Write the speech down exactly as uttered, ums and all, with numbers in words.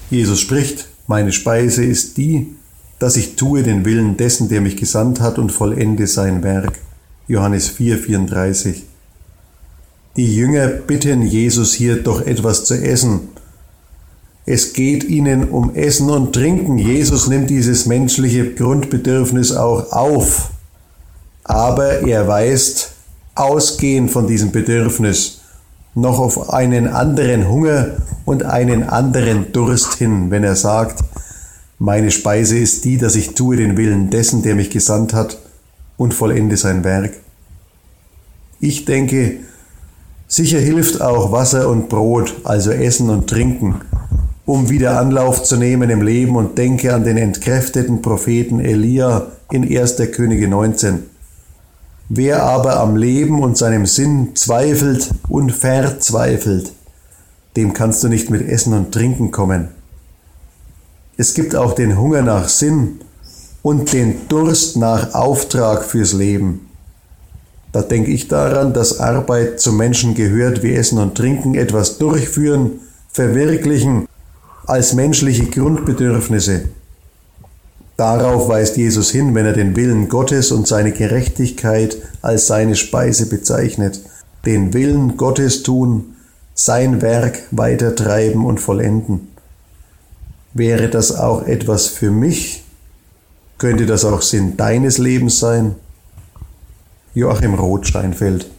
Jesus spricht, meine Speise ist die, dass ich tue den Willen dessen, der mich gesandt hat und vollende sein Werk. Johannes vier, vierunddreißig. Die Jünger bitten Jesus hier doch etwas zu essen. Es geht ihnen um Essen und Trinken. Jesus nimmt dieses menschliche Grundbedürfnis auch auf. Aber er weist, ausgehend von diesem Bedürfnis, noch auf einen anderen Hunger und einen anderen Durst hin, wenn er sagt, meine Speise ist die, dass ich tue den Willen dessen, der mich gesandt hat und vollende sein Werk. Ich denke, sicher hilft auch Wasser und Brot, also Essen und Trinken, um wieder Anlauf zu nehmen im Leben, und denke an den entkräfteten Propheten Elia in erster Könige neunzehn. Wer aber am Leben und seinem Sinn zweifelt und verzweifelt, dem kannst du nicht mit Essen und Trinken kommen. Es gibt auch den Hunger nach Sinn und den Durst nach Auftrag fürs Leben. Da denke ich daran, dass Arbeit zum Menschen gehört wie Essen und Trinken, etwas durchführen, verwirklichen als menschliche Grundbedürfnisse. Darauf weist Jesus hin, wenn er den Willen Gottes und seine Gerechtigkeit als seine Speise bezeichnet. Den Willen Gottes tun, sein Werk weitertreiben und vollenden. Wäre das auch etwas für mich? Könnte das auch Sinn deines Lebens sein? Joachim Roth, Steinfeld.